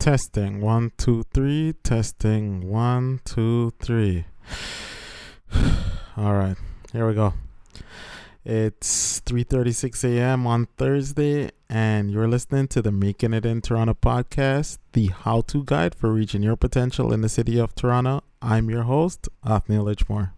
Testing 1 2 3. Testing 1 2 3. All right, here we go. It's 3:36 a.m. on Thursday, and you're listening to the Making It in Toronto podcast, the how-to guide for reaching your potential in the city of Toronto. I'm your host, Othniel Lichmore.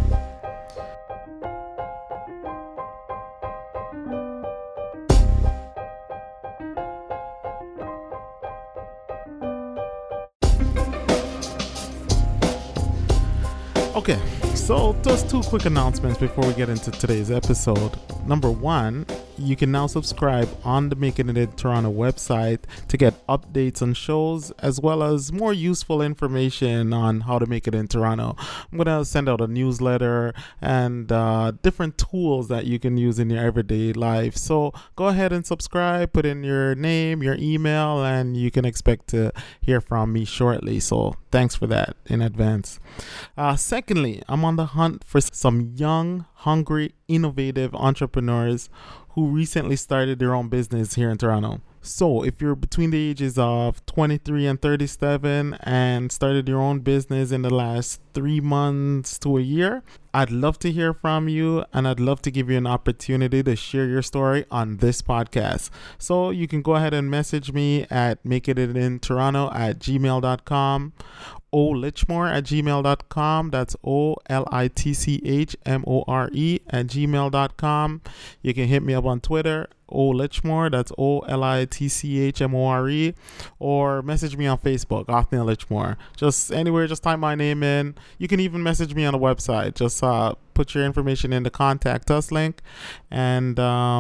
Okay, so just two quick announcements before we get into today's episode. Number one, you can now subscribe on the Making It in Toronto website to get updates on shows as well as more useful information on how to make it in Toronto. I'm going to send out a newsletter and different tools that you can use in your everyday life. So go ahead and subscribe, put in your name, your email, and you can expect to hear from me shortly. So thanks for that in advance. Secondly, I'm on the hunt for some young, hungry, innovative entrepreneurs who recently started their own business here in Toronto. So if you're between the ages of 23 and 37 and started your own business in the last 3 months to a year, I'd love to hear from you, and I'd love to give you an opportunity to share your story on this podcast. So you can go ahead and message me at makeitintoronto@gmail.com, olichmore@gmail.com. That's olitchmore@gmail.com. You can hit me up on Twitter, Lichmore, that's Olitchmore, or message me on Facebook, Othniel Lichmore. Just anywhere, just type my name in. You can even message me on the website. Just put your information in the contact us link, and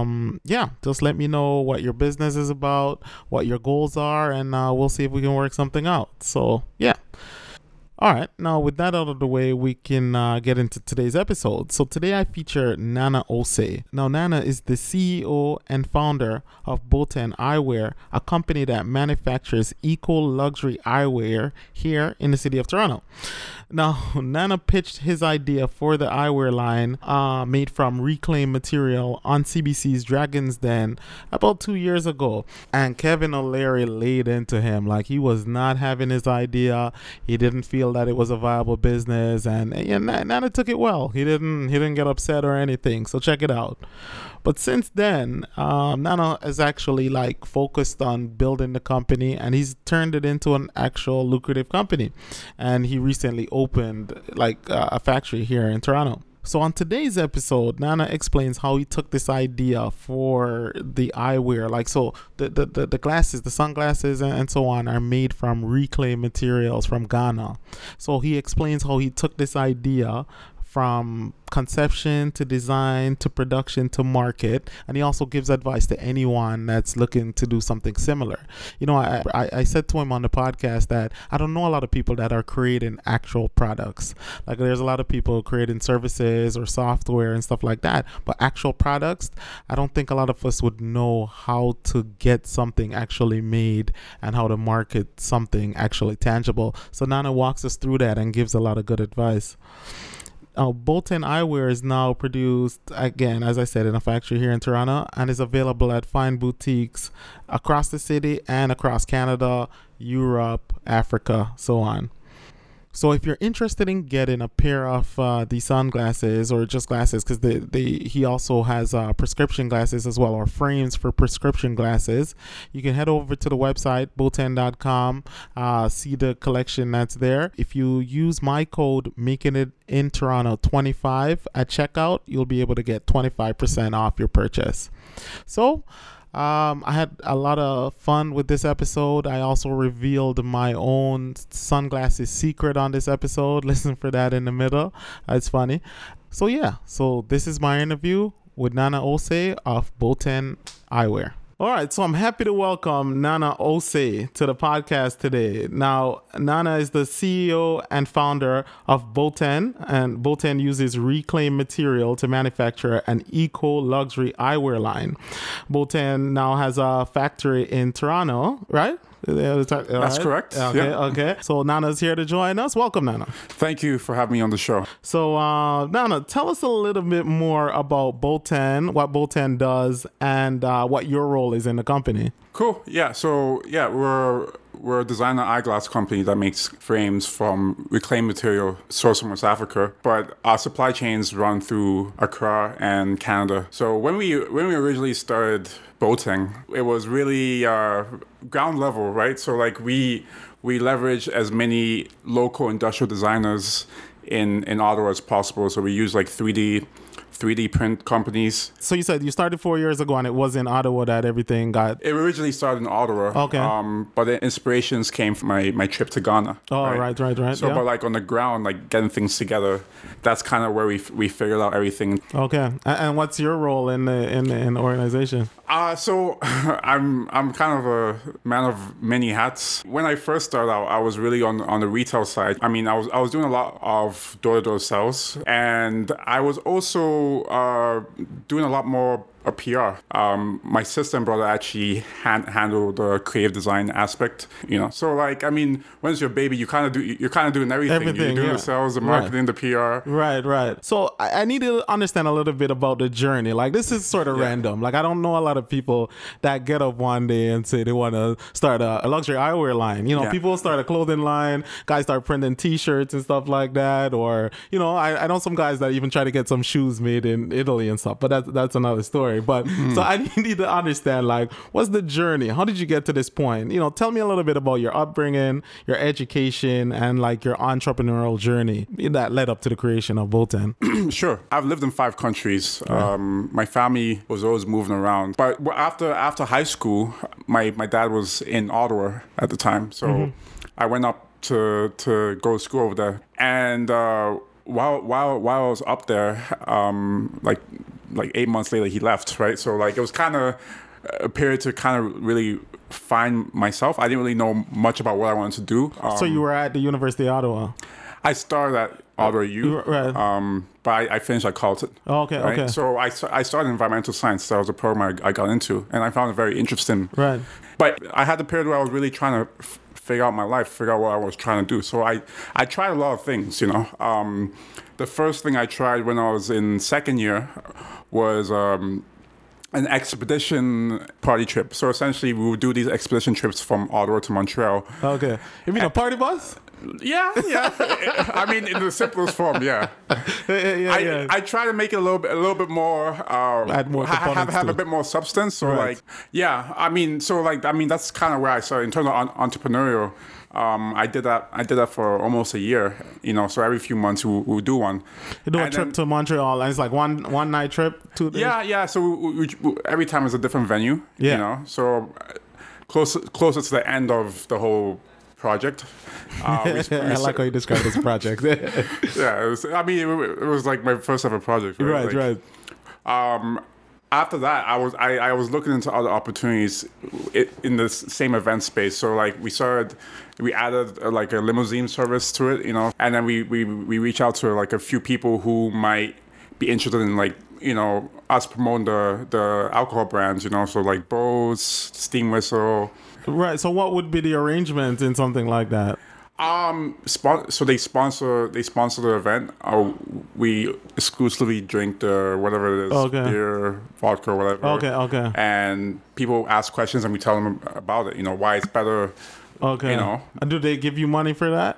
just let me know what your business is about, what your goals are, and we'll see if we can work something out. So yeah. All right, now with that out of the way, we can get into today's episode. So today I feature Nana Osei. Now Nana is the CEO and founder of Boten Eyewear, a company that manufactures eco-luxury eyewear here in the city of Toronto. Now, Nana pitched his idea for the eyewear line made from reclaimed material on CBC's Dragon's Den about 2 years ago. And Kevin O'Leary laid into him like he was not having his idea. He didn't feel that it was a viable business, and Nana took it well. He didn't get upset or anything. So check it out. But since then, Nana is actually focused on building the company, and he's turned it into an actual lucrative company. And he recently opened a factory here in Toronto. So on today's episode, Nana explains how he took this idea for the eyewear. The glasses, the sunglasses and so on are made from reclaimed materials from Ghana. So he explains how he took this idea from conception to design to production to market, and he also gives advice to anyone that's looking to do something similar. I said to him on the podcast that I don't know a lot of people that are creating actual products. There's a lot of people creating services or software and stuff like that, but actual products, I don't think a lot of us would know how to get something actually made and how to market something actually tangible. So Nana walks us through that and gives a lot of good advice. Boten Eyewear is now produced, again, as I said, in a factory here in Toronto, and is available at fine boutiques across the city and across Canada, Europe, Africa, so on. So if you're interested in getting a pair of these sunglasses or just glasses, because he also has prescription glasses as well, or frames for prescription glasses, you can head over to the website, boten.com, see the collection that's there. If you use my code, Making It in Toronto 25 at checkout, you'll be able to get 25% off your purchase. So I had a lot of fun with this episode. I also revealed my own sunglasses secret on this episode. Listen for that in the middle. It's funny. So this is my interview with Nana Osei of Boten Eyewear. All right, so I'm happy to welcome Nana Osei to the podcast today. Now, Nana is the CEO and founder of Boten, and Boten uses reclaimed material to manufacture an eco-luxury eyewear line. Boten now has a factory in Toronto, right? That's correct. Okay. So Nana's here to join us. Welcome, Nana. Thank you for having me on the show. So, Nana, tell us a little bit more about Boten, what Boten does, and what your role is in the company. Cool. Yeah. So, we're a designer eyeglass company that makes frames from reclaimed material sourced from West Africa, but our supply chains run through Accra and Canada. So when we originally started boating, it was really ground level, right? So like we leverage as many local industrial designers in Ottawa as possible. So we use like 3D print companies. So you said you started 4 years ago, and it was in Ottawa that everything got... It originally started in Ottawa. Okay. But the inspirations came from my trip to Ghana. Oh, right. So, yeah. But like on the ground, like getting things together, that's kind of where we figured out everything. Okay. And what's your role in the organization? So I'm kind of a man of many hats. When I first started out, I was really on the retail side. I mean, I was doing a lot of door-to-door sales, and I was also doing a lot more PR. My sister and brother actually handle the creative design aspect, you know. So like, I mean, when it's your baby, you're kind of doing everything. You're doing the sales, the marketing, the PR. Right. So I need to understand a little bit about the journey. Like, this is sort of random. Like, I don't know a lot of people that get up one day and say they want to start a luxury eyewear line. You know, people start a clothing line, guys start printing T-shirts and stuff like that. Or, you know, I know some guys that even try to get some shoes made in Italy and stuff, but that's another story. But so I need to understand, like, what's the journey? How did you get to this point? You know, tell me a little bit about your upbringing, your education, and like your entrepreneurial journey that led up to the creation of Boten. Sure. I've lived in 5 countries. My family was always moving around. But after high school, my dad was in Ottawa at the time. So I went up to go to school over there. And while I was up there, like 8 months later, he left, right? So like it was kind of a period to kind of really find myself. I didn't really know much about what I wanted to do. So you were at the University of Ottawa? I started at Ottawa U, but I finished at Carleton. Oh, okay, right? okay. So I started environmental science. That was a program I got into, and I found it very interesting. Right. But I had the period where I was really trying to figure out my life, figure out what I was trying to do. So I tried a lot of things, you know. The first thing I tried when I was in second year was an expedition party trip. So essentially, we would do these expedition trips from Ottawa to Montreal. Okay. You mean a party bus? Yeah. I mean, in the simplest form, yeah. I try to make it a little bit more, add more have a bit more substance. So I mean, that's kind of where I started in terms of entrepreneurial. I did that for almost a year, you know. So every few months we'll do one. You do a trip to Montreal, and it's like one night trip, 2 days. Yeah. So we every time is a different venue. Yeah. You know, so closer to the end of the whole project. I like how you describe this project. Yeah, it was like my first ever project. Right. After that, I was looking into other opportunities in the same event space. So like we added like a limousine service to it, you know, and then we reach out to like a few people who might be interested in, like, you know, us promoting the alcohol brands, you know, so like Bose, Steam Whistle. Right. So what would be the arrangement in something like that? So they sponsor the event. We exclusively drink the whatever it is, beer, vodka, or whatever. Okay. And people ask questions, and we tell them about it. You know, why it's better. Okay. You know. And do they give you money for that?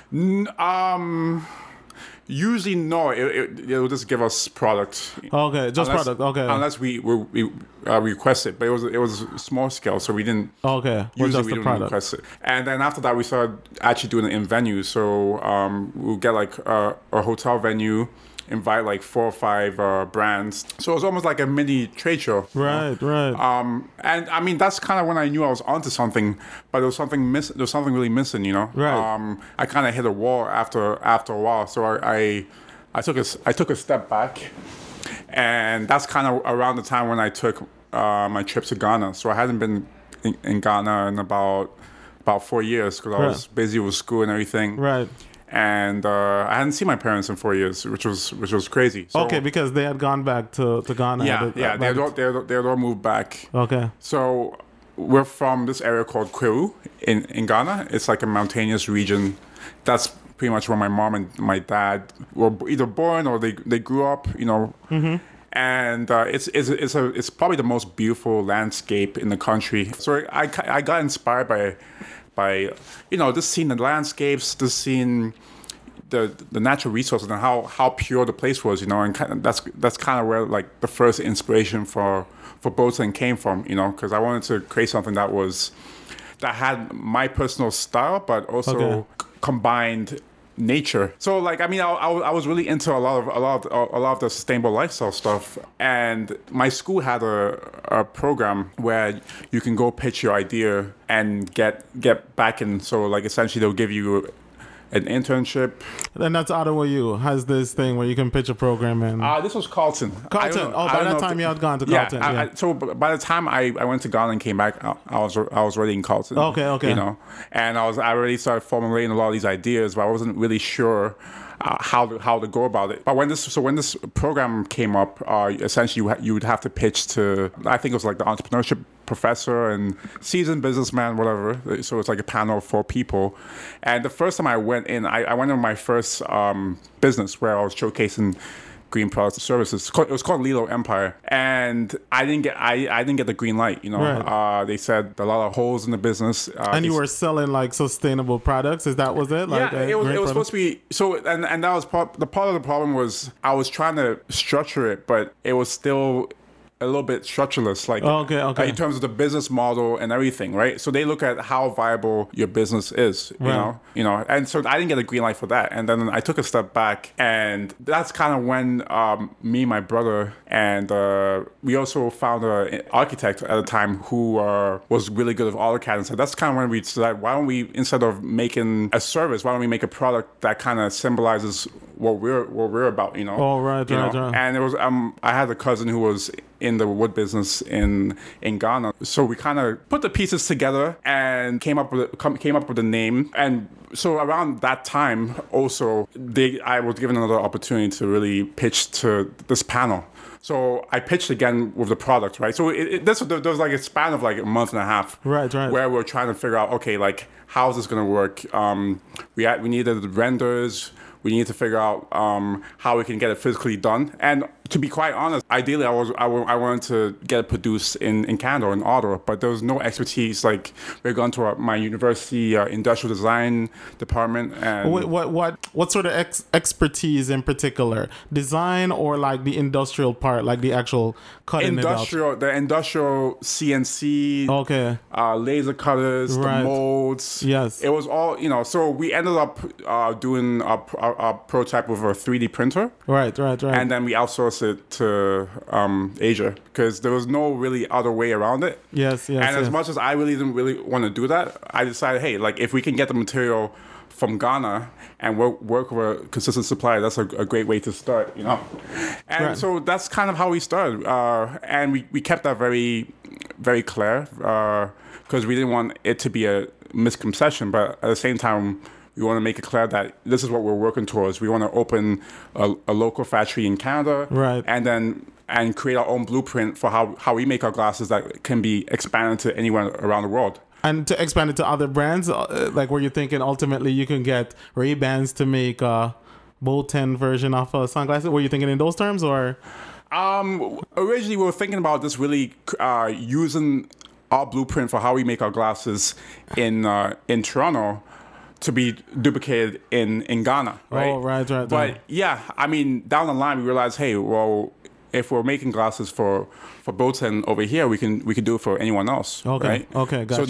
Usually no. It'll just give us product. Okay, just product. Okay. Unless we request it, but it was small scale, so we didn't. Okay. Usually we didn't request it. And then after that, we started actually doing it in venues. So we'll get like a hotel venue, invite like 4 or 5 brands. So it was almost like a mini trade show. Right. And I mean, that's kind of when I knew I was onto something, but there was something really missing, you know. Right. I kind of hit a wall after a while, so I took a step back, and that's kind of around the time when I took my trip to Ghana. So I hadn't been in Ghana in about 4 years because I was busy with school and everything. Right. And I hadn't seen my parents in 4 years, which was crazy. So, okay, because they had gone back to Ghana. Yeah, they had all moved back. Okay. So we're from this area called Kweru in Ghana. It's like a mountainous region. That's pretty much where my mom and my dad were either born or they grew up, you know. Mm-hmm. And it's probably the most beautiful landscape in the country. So I got inspired by, just seeing the landscapes, just seeing the natural resources and how pure the place was, and that's kind of where like the first inspiration for Boateng came from, because I wanted to create something that had my personal style, but also combined nature. So like, I mean, I was really into a lot of the sustainable lifestyle stuff, and my school had a program where you can go pitch your idea and get back in. So like, essentially they'll give you an internship. And that's Ottawa U has this thing where you can pitch a program in. This was Carleton. Carleton. By that time you had gone to Carleton. Yeah. So by the time I went to Ghana and came back, I was already in Carleton. Okay. And I already started formulating a lot of these ideas, but I wasn't really sure how to go about it. But when this program came up, essentially you would have to pitch to, I think it was like the entrepreneurship professor and seasoned businessman, whatever. So it's like a panel of 4 people. And the first time I went in, I went in my first business where I was showcasing green products and services. It was called Lilo Empire, and I didn't get the green light. Right. They said a lot of holes in the business. And you were selling like sustainable products. It was like it was supposed to be so, and that was the part of the problem was I was trying to structure it, but it was still a little bit structureless, like in terms of the business model and everything, right? So they look at how viable your business is, right. And so I didn't get a green light for that. And then I took a step back, and that's kind of when me, my brother, and we also found an architect at the time who was really good at AutoCAD, and so that's kind of when we decided, why don't we, instead of making a service, why don't we make a product that kind of symbolizes what we're about, Oh, right. And it was I had a cousin who was in the wood business in Ghana, so we kind of put the pieces together and came up with a name. And so around that time, also I was given another opportunity to really pitch to this panel. So I pitched again with the product, right? So there was like a span of like a month and a half, right, where we're trying to figure out, okay, like how is this going to work? We needed renders. We need to figure out how we can get it physically done. And to be quite honest, ideally, I wanted to get it produced in Canada or in Ottawa, but there was no expertise. Like, we're going to my university industrial design department. And what sort of expertise in particular? Design or like the industrial part, like the actual cutting it out? The industrial CNC, laser cutters, right. The molds. Yes. It was all, so we ended up doing a prototype with a 3D printer. Right. And then we outsourced it to Asia because there was no really other way around it. Yes. And as much as I really didn't really want to do that, I decided, hey, like if we can get the material from Ghana and work with a consistent supply, that's a great way to start, And right. So that's kind of how we started. And we kept that very, very clear because we didn't want it to be a misconception, but at the same time, we want to make it clear that this is what we're working towards. We want to open a local factory in Canada, right, and create our own blueprint for how we make our glasses that can be expanded to anywhere around the world. And to expand it to other brands, like were you thinking ultimately you can get Ray-Bans to make a Boateng version of sunglasses? Were you thinking in those terms, or? Originally, we were thinking about this really using our blueprint for how we make our glasses in Toronto to be duplicated in Ghana, right? Oh, right. But yeah, I mean, down the line we realized, hey, well, if we're making glasses for Boateng over here, we can do it for anyone else, right? Okay, gotcha.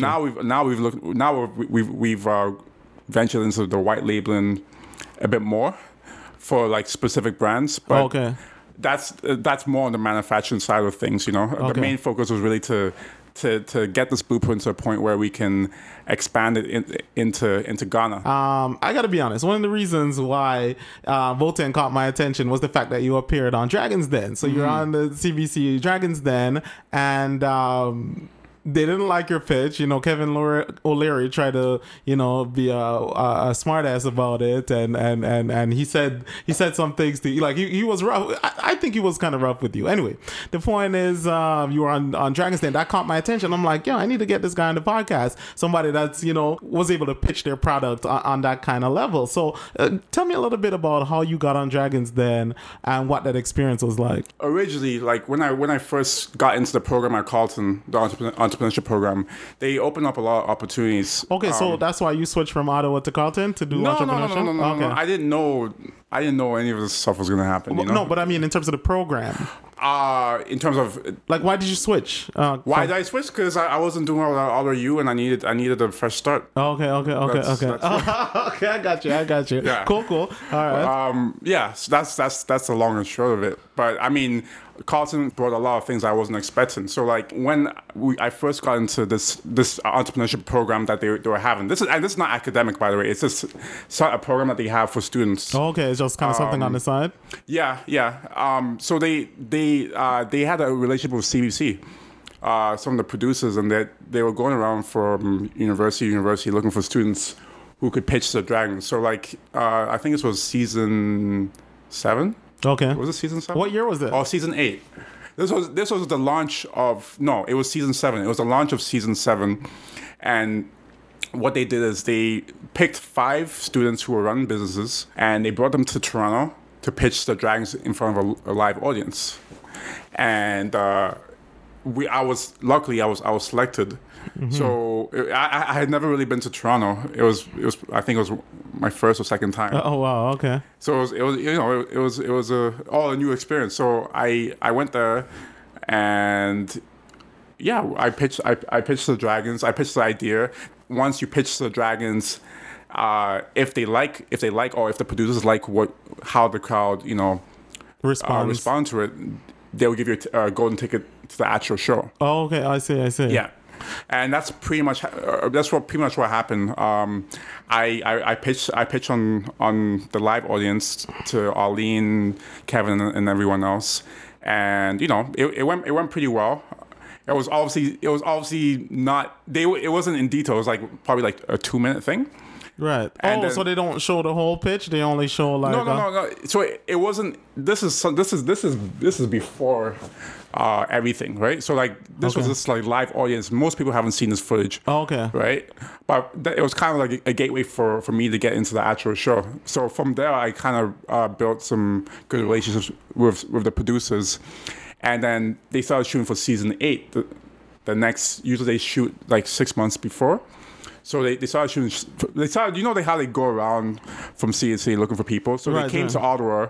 So we've ventured into the white labeling a bit more for like specific brands, but that's more on the manufacturing side of things, The main focus was really to get this blueprint to a point where we can expand it into Ghana. I got to be honest. One of the reasons why Boateng caught my attention was the fact that you appeared on Dragon's Den. So you're on the CBC Dragon's Den, and they didn't like your pitch. Kevin O'Leary tried to, be a smartass about it, and he said some things to you. Like he was rough. I think he was kind of rough with you. Anyway, the point is, you were on Dragon's Den. That caught my attention. I'm like, I need to get this guy on the podcast. Somebody that's was able to pitch their product on that kind of level. So tell me a little bit about how you got on Dragon's Den and what that experience was like. Originally, like when I first got into the program at Carleton, the entrepreneurship program, they open up a lot of opportunities. Okay, so that's why you switched from Ottawa to Carleton to do entrepreneurship? No. I didn't know any of this stuff was going to happen. You know? No, but I mean in terms of the program. In terms of like, why did you switch? Why did I switch? Because I wasn't doing well at OU, and I needed a fresh start. Okay. Okay, I got you. Yeah. Cool. All right. Yeah, so that's the long and short of it. But I mean, Carleton brought a lot of things I wasn't expecting. So like when I first got into this entrepreneurship program that they were having, this is not academic, by the way. It's just a program that they have for students. Okay, it's just kind of something on the side. Yeah. So they had a relationship with CBC. Some of the producers, and they were going around from university to university looking for students who could pitch the Dragons. So like I think this was season 7. Okay. Was it season 7? What year was it? Oh, season 8. This was the launch of it was season 7. It was the launch of season 7, and what they did is they picked 5 students who were running businesses, and they brought them to Toronto to pitch the Dragons in front of a live audience. And I was selected. Mm-hmm. So I had never really been to Toronto. It was I think it was my first or second time. Oh wow, okay. So it was all a new experience. So I went there, and yeah, I pitched the Dragons. I pitched the idea. Once you pitch the Dragons, if they like, or if the producers like how the crowd respond to it, they will give you a golden ticket to the actual show. Oh, okay, I see. Yeah, and that's pretty much what happened. I pitched on the live audience to Arlene, Kevin, and everyone else, and it went pretty well. It was obviously not. It wasn't in detail. It was like probably like a 2-minute thing. Right. And so they don't show the whole pitch. They only show like no. So it wasn't. This is before everything, right? So like this was just like live audience. Most people haven't seen this footage. Oh, okay. Right. But it was kind of like a gateway for me to get into the actual show. So from there, I kind of built some good relationships with the producers. And then they started shooting for season 8. The next, usually they shoot like 6 months before. So they started shooting. They started, how they go around from city to city looking for people. So they came to Ottawa,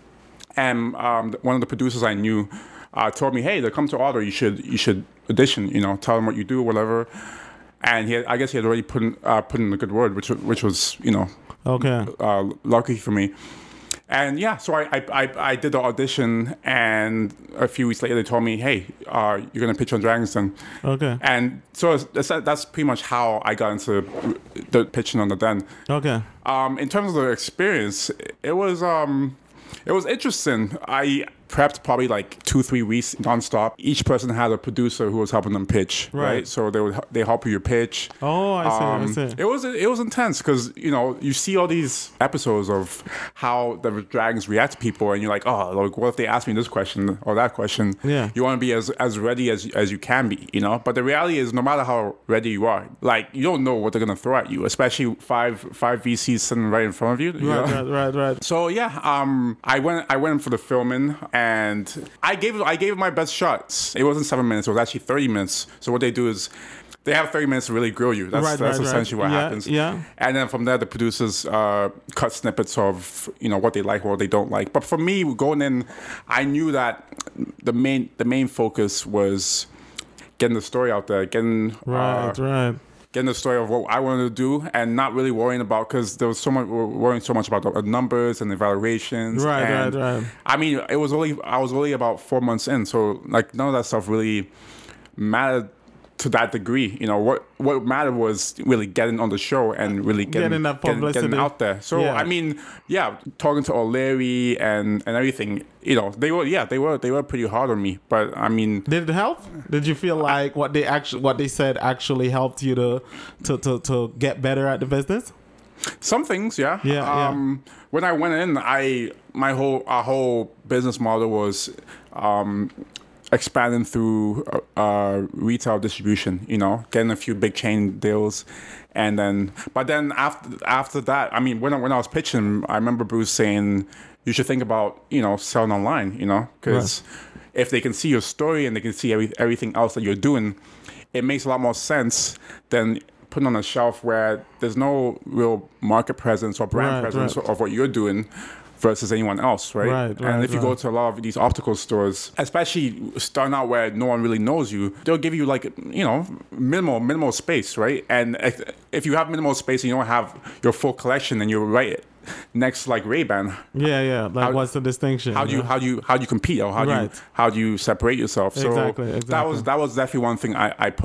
and one of the producers I knew told me, "Hey, they come to Ottawa. You should audition. Tell them what you do, whatever." And I guess he had already put in a good word, which was okay, lucky for me. And yeah, so I did the audition, and a few weeks later they told me, "Hey, you're gonna pitch on Dragons then." Okay. And so that's pretty much how I got into the pitching on the Den. Okay. In terms of the experience, it was interesting. I prepped probably like 2-3 weeks nonstop. Each person had a producer who was helping them pitch, right? So they help you your pitch. Oh, I see. It was intense because you see all these episodes of how the Dragons react to people, and you're like, oh, like what if they ask me this question or that question? Yeah. You want to be as ready as you can be, But the reality is, no matter how ready you are, like you don't know what they're gonna throw at you, especially five VCs sitting right in front of you. Right. So yeah, I went in for the filming. And I gave it my best shots. It wasn't 7 minutes. It was actually 30 minutes. So what they do is they have 30 minutes to really grill you. That's essentially what happens. Yeah. And then from there, the producers cut snippets of what they like, what they don't like. But for me, going in, I knew that the main focus was getting the story out there, getting the story of what I wanted to do, and not really worrying about, because there was worrying so much about the numbers and evaluations. Right. I mean, I was only about 4 months in, so like none of that stuff really mattered to that degree. What mattered was really getting on the show and really getting that publicity, getting out there. So I mean, talking to O'Leary and everything, they were pretty hard on me. But I mean, did it help? Did you feel like what they said actually helped you to get better at the business? Some things, yeah. Yeah. When I went in, our whole business model was expanding through retail distribution, getting a few big chain deals, and then after that, I mean, when I was pitching, I remember Bruce saying you should think about selling online, because if they can see your story and they can see everything else that you're doing, it makes a lot more sense than putting on a shelf where there's no real market presence or brand presence of what you're doing versus anyone else, right? And if you go to a lot of these optical stores, especially starting out where no one really knows you, they'll give you like, minimal space, right? And if you have minimal space and you don't have your full collection and you're right next like Ray-Ban. Yeah. Like what's the distinction? How do you compete, or how do you separate yourself? So exactly. that was definitely one thing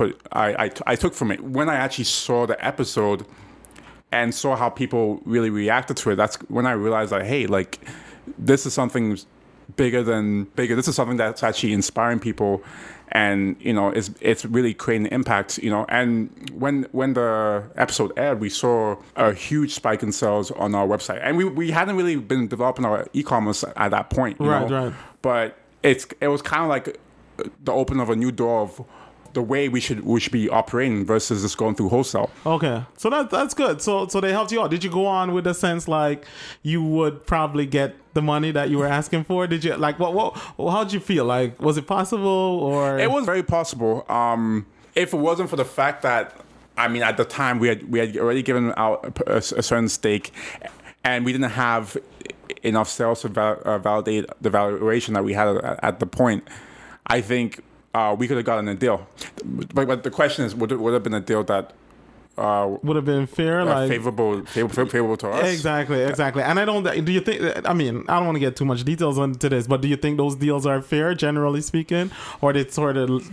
I took from it. When I actually saw the episode and saw how people really reacted to it, that's when I realized that, hey, like, this is something bigger. This is something that's actually inspiring people, and it's really creating impact. And when the episode aired, we saw a huge spike in sales on our website, and we hadn't really been developing our e-commerce at that point. Right. But it was kind of like the opening of a new door of the way we should be operating versus just going through wholesale. Okay, so that's good. So they helped you out. Did you go on with the sense like you would probably get the money that you were asking for? Did you like what how'd you feel? Like, was it possible? Or it was very possible. If it wasn't for the fact that, I mean, at the time we had already given out a certain stake, and we didn't have enough sales to validate the valuation that we had at the point, I think we could have gotten a deal. But the question is, would it have been a deal that would have been fair, like favorable to us? Exactly. And do you think, I mean, I don't want to get too much details into this, but do you think those deals are fair, generally speaking, or they sort of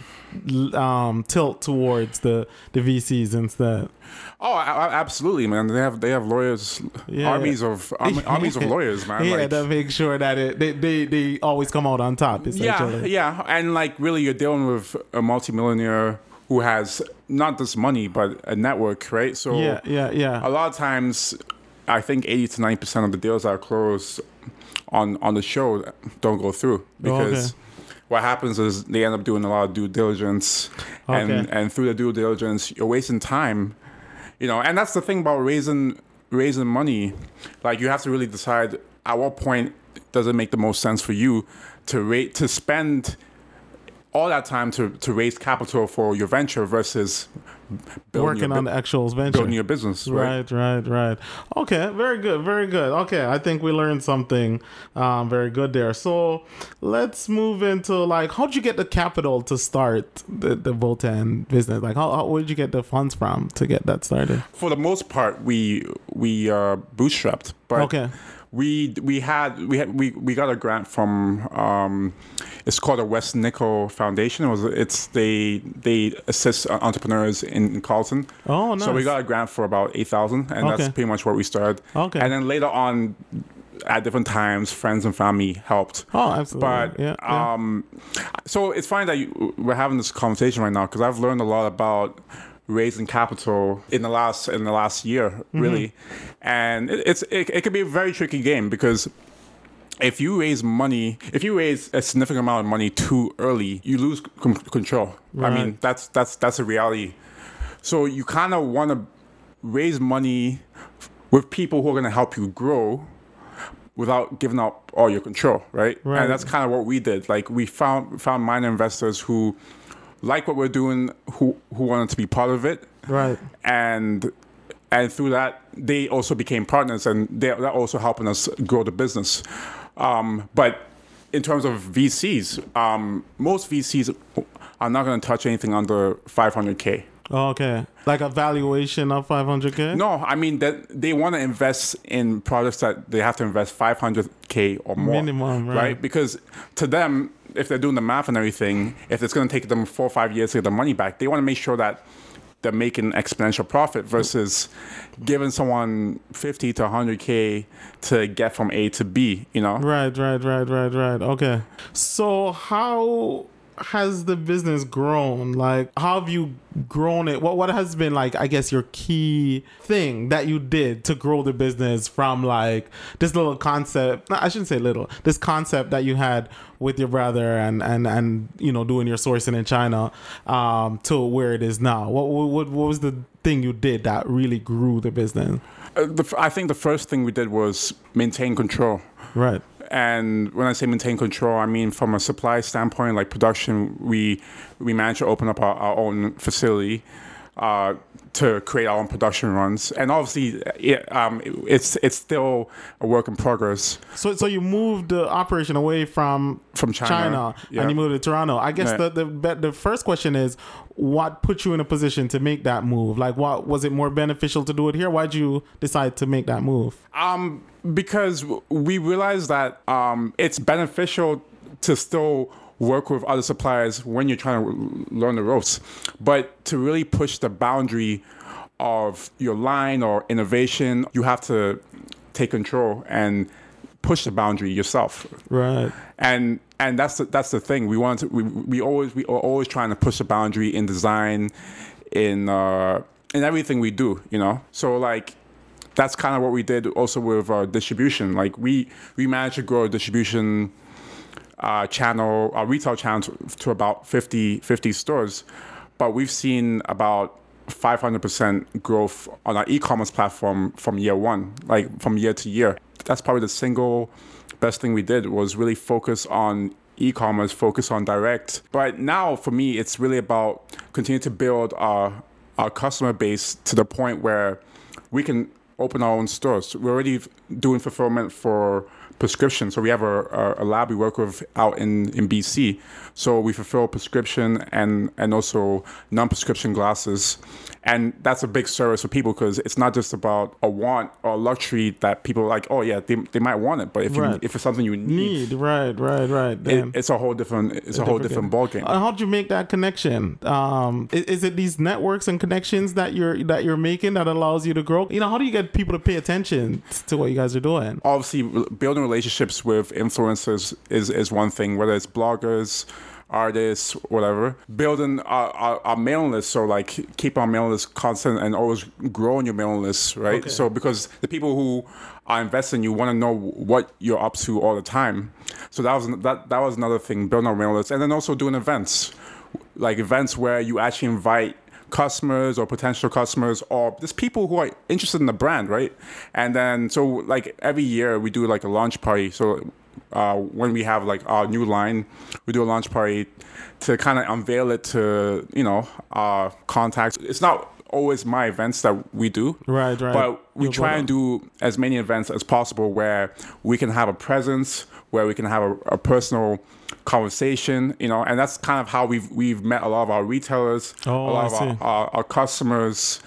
tilt towards the VCs instead? Oh, absolutely, man. They have lawyers, armies of lawyers, man. Yeah, to make sure that they always come out on top, essentially. Yeah, and like really, you're dealing with a multimillionaire who has not just money but a network, right? So yeah. A lot of times, I think 80 to 90% of the deals that are closed on the show don't go through because. What happens is they end up doing a lot of due diligence, and through the due diligence, you're wasting time, And that's the thing about raising money. Like, you have to really decide at what point does it make the most sense for you to spend all that time to raise capital for your venture versus working on the actual venture, building your business. Right. Okay, very good. Okay, I think we learned something very good there. So let's move into like, how'd you get the capital to start the Votan business? Like, where did you get the funds from to get that started? For the most part, we bootstrapped, but okay. We got a grant from it's called the West Nickel Foundation. They assist entrepreneurs in Carleton. Oh, nice. So we got a grant for about $8,000, and that's pretty much where we started. Okay. And then later on, at different times, friends and family helped. Oh, absolutely. But yeah. So it's funny that we're having this conversation right now, because I've learned a lot about raising capital in the last year, really. And it could be a very tricky game, because if you raise a significant amount of money too early, you lose control. Right. I mean, that's a reality. So you kind of want to raise money with people who are going to help you grow without giving up all your control, right? And that's kind of what we did. Like, we found minor investors who like what we're doing, who wanted to be part of it, right? And through that, they also became partners, and they're also helping us grow the business. But in terms of VCs, most VCs are not going to touch anything under $500K. Okay, like a valuation of $500K? No, I mean that they want to invest in projects that they have to invest $500K or more, minimum, right? Because to them, if they're doing the math and everything, if it's going to take them 4 or 5 years to get the money back, they want to make sure that they're making exponential profit versus giving someone 50 to 100K to get from A to B, Right. Okay. So how has the business grown? Like, how have you grown it? What has been, like, I guess, your key thing that you did to grow the business from like this little concept? I shouldn't say little. This concept that you had with your brother and doing your sourcing in China to where it is now. What was the thing you did that really grew the business? I think the first thing we did was maintain control. Right. And when I say maintain control, I mean from a supply standpoint, like production, we managed to open up our own facility to create our own production runs. And obviously, it's still a work in progress. So you moved the operation away from China yeah. and you moved to Toronto. I guess the first question is, what put you in a position to make that move? Like, what was it more beneficial to do it here? Why'd you decide to make that move? Because we realized that it's beneficial to still work with other suppliers when you're trying to learn the ropes, but to really push the boundary of your line or innovation, you have to take control and push the boundary yourself. Right. And that's the thing. We are always trying to push the boundary in design, in everything we do. So like. That's kind of what we did also with distribution. Like we managed to grow a distribution channel, a retail channel to about 50 stores, but we've seen about 500% growth on our e-commerce platform from year one, like from year to year. That's probably the single best thing we did, was really focus on e-commerce, focus on direct. But now for me, it's really about continuing to build our customer base to the point where we can open our own stores. We're already doing fulfillment for prescription. So we have a lab we work with out in BC. So we fulfill prescription and also non-prescription glasses. And that's a big service for people because it's not just about a want or a luxury that people are like, oh yeah, they might want it. But if it's something you need. Right. It's a whole different ballgame. How did you make that connection? Is it these networks and connections that you're making that allows you to grow? How do you get people to pay attention to what you guys are doing? Obviously, building relationships with influencers is one thing, whether it's bloggers, artists, whatever. Building our mailing list, so like keep our mailing list constant and always growing your mailing list, right? Okay. So because the people who are investing, you want to know what you're up to all the time. So that was another thing, building our mailing list, and then also doing events, like events where you actually invite customers or potential customers or just people who are interested in the brand, right? And then so like every year we do like a launch party. So when we have like our new line, we do a launch party to kind of unveil it to our contacts. It's not always my events that we do, right, but we try and do as many events as possible where we can have a presence, where we can have a personal conversation, and that's kind of how we've met a lot of our retailers, a lot of our customers,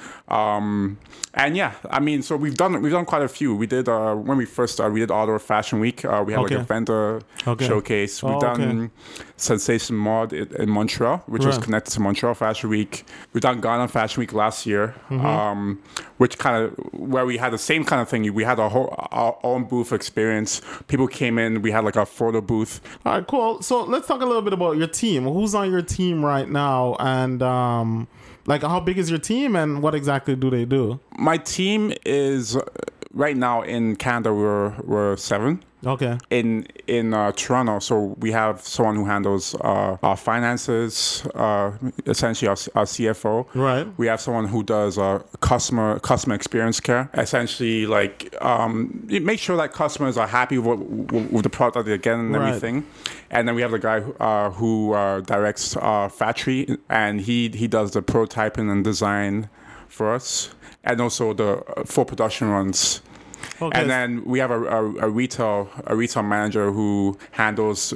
and yeah, I mean, so we've done quite a few. We did when we first started, we did Ottawa Fashion Week. We had like a vendor showcase. We've done Sensation Mod in Montreal, which was connected to Montreal Fashion Week. We've done Ghana Fashion Week last year, which kind of where we had the same kind of thing. We had our own booth experience. People came in. We had like a photo booth. All right, cool. So let's talk a little bit about your team. Who's on your team right now, and like how big is your team, and what exactly do they do? My team is right now in Canada. We're 7. Okay. In Toronto, so we have someone who handles our finances, essentially our CFO. Right. We have someone who does customer experience care, essentially like make sure that customers are happy with the product that they're getting and everything. And then we have the guy who directs our factory, and he does the prototyping and design for us, and also the full production runs. Okay. And then we have a retail manager who handles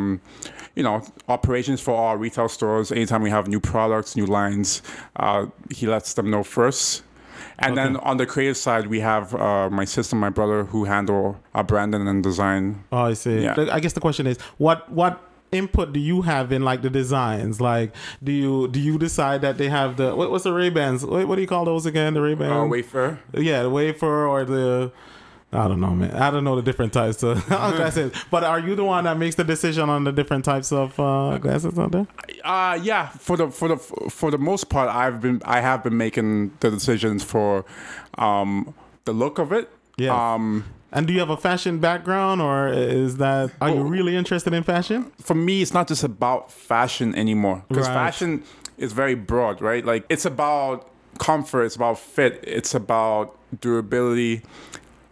operations for our retail stores. Anytime we have new products, new lines, he lets them know first. And then on the creative side, we have my sister, my brother, who handle our branding and design. Oh, I see. Yeah. I guess the question is, what input do you have in like the designs? Like, do you decide that they have the what's the Ray-Bans? What do you call those again? The Ray-Ban wafer. Yeah, the wafer or the. I don't know, man. I don't know the different types of glasses. But are you the one that makes the decision on the different types of glasses out there? Yeah. For the most part, I have been making the decisions for the look of it. Yeah. And do you have a fashion background, or are you really interested in fashion? For me, it's not just about fashion anymore, because fashion is very broad, right? Like it's about comfort, it's about fit, it's about durability.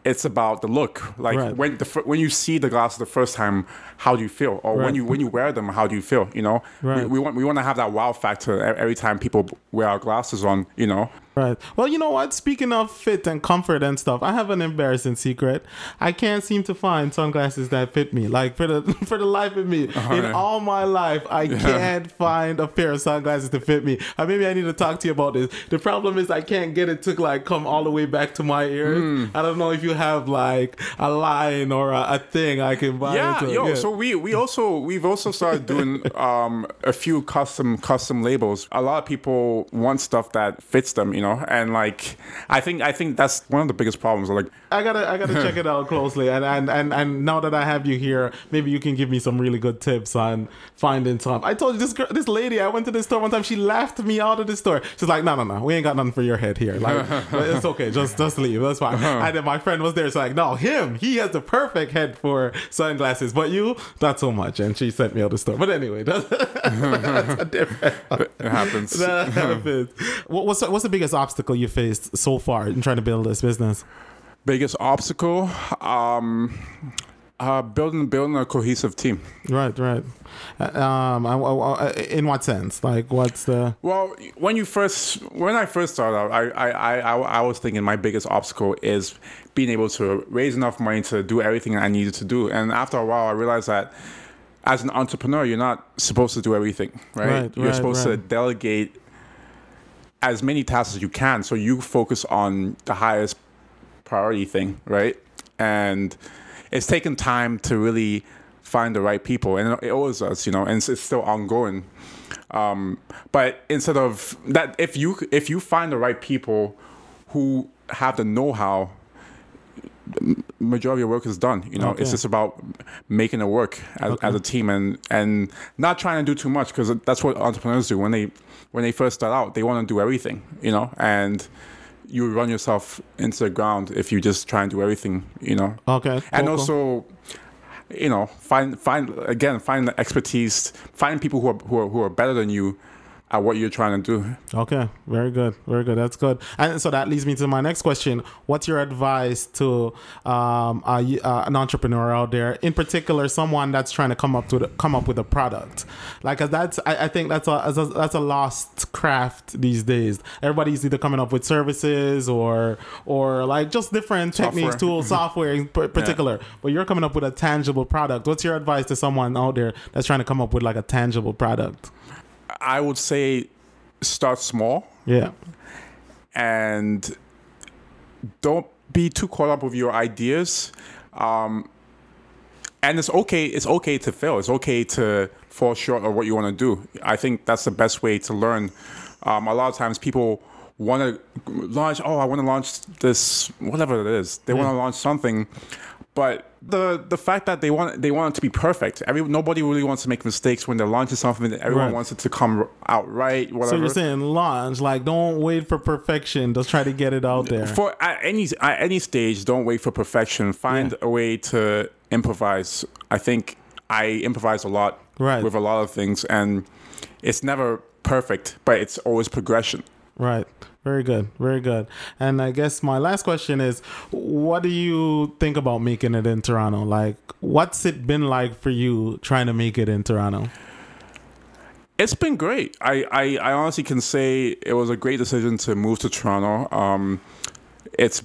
it's about the look. Like Right. when you see the glasses the first time, how do you feel? Or Right. when you wear them, how do you feel? You know, Right. we want to have that wow factor every time people wear our glasses on. You know, Right. Well, you know what? Speaking of fit and comfort and stuff, I have an embarrassing secret. I can't seem to find sunglasses that fit me. Like for the for the life of me, in all my life, I can't find a pair of sunglasses to fit me. Maybe I need to talk to you about this. The problem is I can't get it to like come all the way back to my ears. I don't know if you have like a line or a thing I can buy. yeah, into. yo. So we've also started doing a few custom labels. A lot of people want stuff that fits them, you know, and like I think that's one of the biggest problems. Like I gotta check it out closely, and now that I have you here, maybe you can give me some really good tips on finding some. I told you this lady, I went to this store one time, she laughed me out of the store. She's like, no, we ain't got nothing for your head here. Like it's okay, just leave, that's fine. And then my friend was there, so like, no, he has the perfect head for sunglasses, but you, not so much. And she sent me out the store. But anyway, that's a different. it happens. That happens. What's the biggest obstacle you faced so far in trying to build this business? Biggest obstacle, building a cohesive team. Right. In what sense? Like, what's the? Well, when I first started out, I was thinking my biggest obstacle is being able to raise enough money to do everything I needed to do. And after a while, I realized that as an entrepreneur, you're not supposed to do everything, right? You're supposed to delegate as many tasks as you can, so you focus on the highest priority thing, right? And it's taken time to really find the right people, and it always does, you know, and it's still ongoing. But instead of that, if you find the right people who have the know-how, majority of work is done. You know, Okay. It's just about making it work as a team and not trying to do too much, because that's what entrepreneurs do when they first start out. They want to do everything, you know, and you run yourself into the ground if you just try and do everything, you know. Okay. And cool. also, you know, find the expertise, find people who are better than you at what you're trying to do. Okay, very good. That's good. And so that leads me to my next question. What's your advice to an entrepreneur out there, in particular, someone that's trying to come up with a product? Like, I think that's a lost craft these days. Everybody's either coming up with services or like just different techniques, tools, software in particular. Yeah. But you're coming up with a tangible product. What's your advice to someone out there that's trying to come up with like a tangible product? I would say start small. Yeah. And don't be too caught up with your ideas. And it's okay to fail. It's okay to fall short of what you want to do. I think that's the best way to learn. A lot of times people want to launch, I want to launch this, whatever it is. They want to launch something. But the fact that they want it to be perfect. Nobody really wants to make mistakes when they're launching something. Everyone wants it to come out right. Whatever. So you're saying launch, like don't wait for perfection. Just try to get it out there. At any stage, don't wait for perfection. Find a way to improvise. I think I improvise a lot with a lot of things, and it's never perfect, but it's always progression. Right. Very good. Very good. And I guess my last question is, what do you think about making it in Toronto? Like, what's it been like for you trying to make it in Toronto? It's been great. I honestly can say it was a great decision to move to Toronto. I've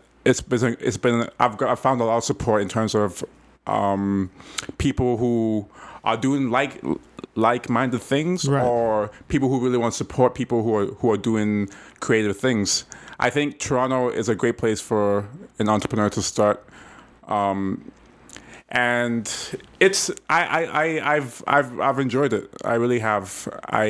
found a lot of support in terms of people who are doing like-minded things, or people who really want to support people who are doing creative things. I think Toronto is a great place for an entrepreneur to start, and I've enjoyed it. I really have.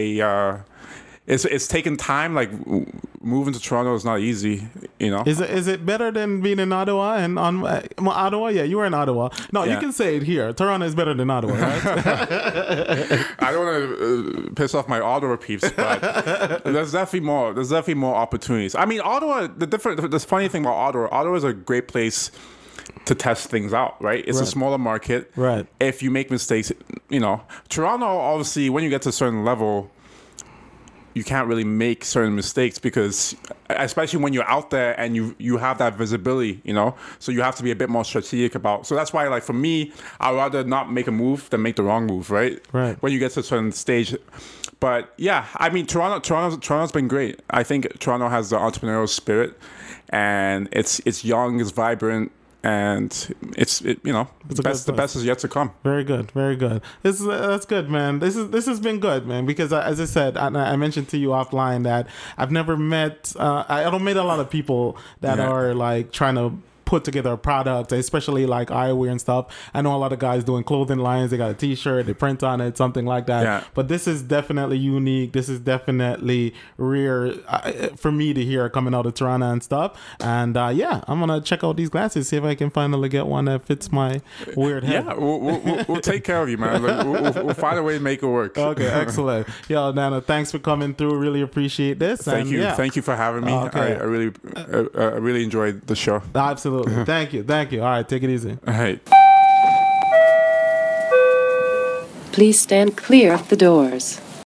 It's taken time. Like moving to Toronto is not easy, you know. Is it better than being in Ottawa and on Ottawa? Yeah, you were in Ottawa. No, you can say it here. Toronto is better than Ottawa, right? I don't want to piss off my Ottawa peeps, but there's definitely more opportunities. I mean, Ottawa. The funny thing about Ottawa is a great place to test things out, right? It's a smaller market. Right. If you make mistakes, you know. Toronto, obviously, when you get to a certain level, you can't really make certain mistakes, because especially when you're out there and you have that visibility, you know, so you have to be a bit more strategic about. So that's why, like, for me, I'd rather not make a move than make the wrong move, right? Right. When you get to a certain stage. But yeah, I mean, Toronto's been great. I think Toronto has the entrepreneurial spirit, and it's young, it's vibrant, and the best is yet to come. Very good, very good. That's good, man. This has been good, man. Because as I said, I mentioned to you offline that I've never met. I don't meet a lot of people that are like trying to put together a product, especially like eyewear and stuff. I know a lot of guys doing clothing lines. They got a t-shirt, they print on it, something like that. Yeah. But this is definitely unique. This is definitely rare for me to hear coming out of Toronto and stuff. And I'm gonna check out these glasses, see if I can finally get one that fits my weird head. Yeah, we'll take care of you, man. Like, we'll find a way to make it work. Okay, excellent. Yo, Nana, thanks for coming through. Really appreciate this. Thank you. Thank you for having me. Okay. I really enjoyed the show. Absolutely. Thank you. All right, take it easy. All right. Please stand clear of the doors.